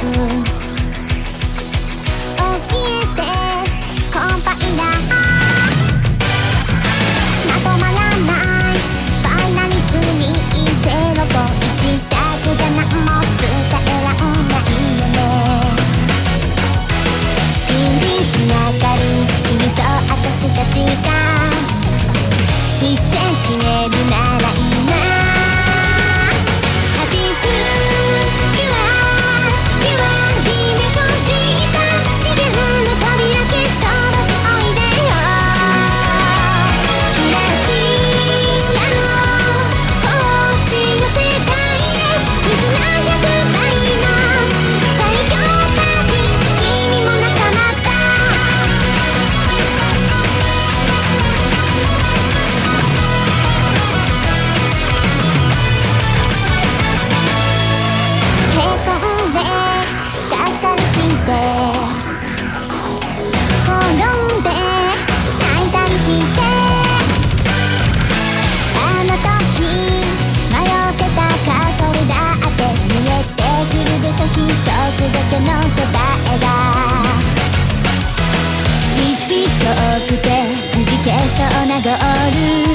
教えてコンパイラーまとまらないファイナリズム0と1だけじゃ何も伝えらんないよね。ピンリつながる君と私たちが一チェン決めるなら今一つだけの答えがビチビチ遠くて弾けそうなゴール